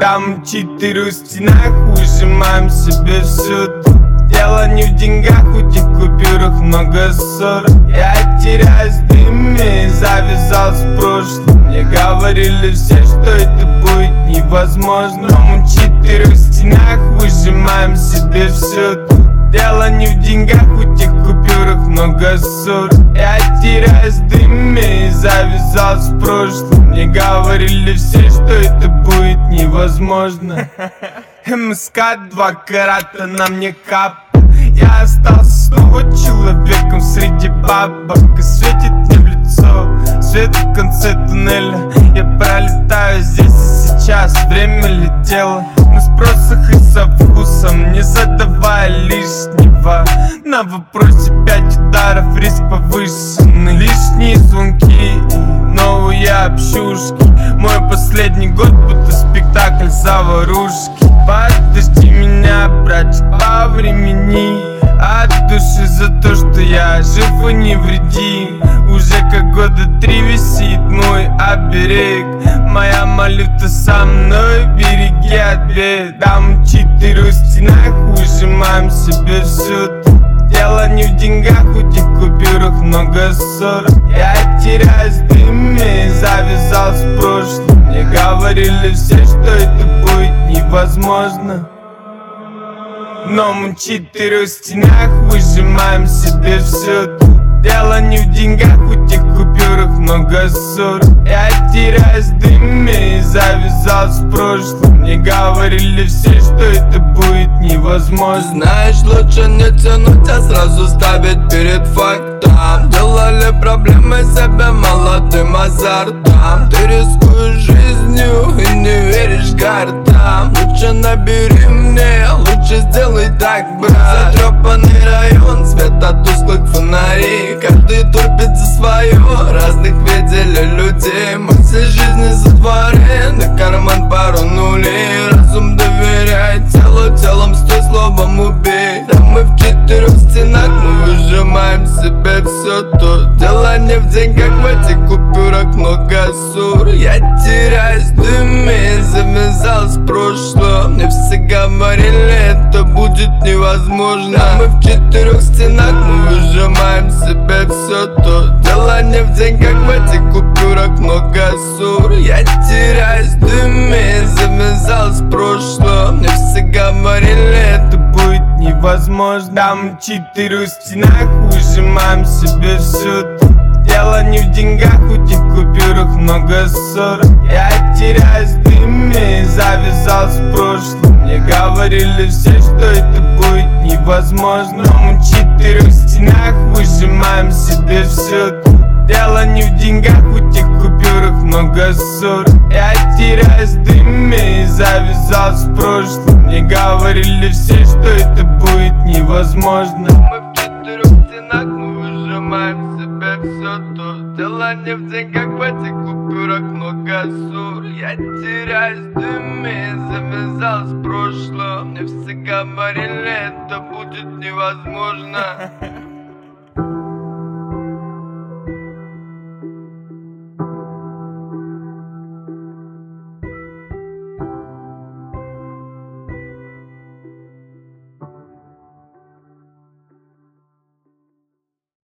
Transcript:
Там 4 в стенах, выжимаем себе всю. Дело не в деньгах, у тех купюрах много ссор. Я теряюсь в дыме, завязал с прошлым. Мне говорили все, что это будет невозможно. Но мы 4 в стенах, выжимаем себе все. Дело не в деньгах, у тех купюрах много ссор. Я теряюсь в дыме, завязал с прошлым. Мне говорили все, что это будет невозможно. МСК 2 карата на мне капа. Я остался снова человеком среди бабок. И светит мне в лицо свет в конце туннеля. Я пролетаю здесь и сейчас, время летело. На спросах и со вкусом, не задавая лишнего. На вопросе 5 ударов, риск повышенный. Лишние звонки, новые общушки. Мой последний год будто спектакль заварушки. Подожди меня, братчик, по времени. От души за то, что я жив и невредим. Уже как года 3 висит мой оберег. Моя малюта со мной, береги от бед. Там 4 в стенах, выжимаем себе всю. Дело не в деньгах, у тех купюрах много ссор. Я теряюсь в дыме, завязал с прошлым. Мне говорили все, что это будет невозможно. Но мы 4 в стенах, выжимаем себе все. Дело не в деньгах, у тех купюрах много ссор. Я теряюсь в дыме, завязал с прошлым. Мне говорили все, что это будет невозможно. Знаешь, лучше не тянуть, а сразу ставить перед фактом. Делали проблемы себе молодым азартом. Ты рискуешь жизнью и не веришь картам. Лучше набери мне, лучше сделай так, брат. Затрепанный район, свет от тусклых фонарей. Каждый топит за свое, разных видели людей. Мысли жизни затворены, карман пару нулей. Разум доверяет телу, телом стой, словом убей. Да мы в 4 стенах, мы выжимаем себе все. То дело не в деньгах, в этих купюрах много ссор. Я теряюсь в дыме, завязал с прошлым. Мне все говорили, это будет невозможно. Да мы в 4 стенах, мы выжимаем себе все. То дело не в деньгах, в этих купюрах много ссор. Я теряюсь в дыме, завязал с прошлым. Мне все говорили, это будет невозможно. Там 4 в стенах, выжимаем себе все. Дело не в деньгах, у тех купюрах много ссор. Я теряюсь в дыме, завязал с прошлым. Мне говорили все, что это будет невозможно. Но мы 4 в стенах, выжимаем себе все. Дело не в деньгах, у тех купюрах много ссор. Я теряюсь в дыме, завязал с прошлым. Мне говорили все, что это будет невозможно. Мы в 4 стенах, мы выжимаем себе все. То дело не в деньгах, в этих купюрах много ссор. Я теряюсь в дыме, завязал с прошлым. Мне все говорили, это будет невозможно.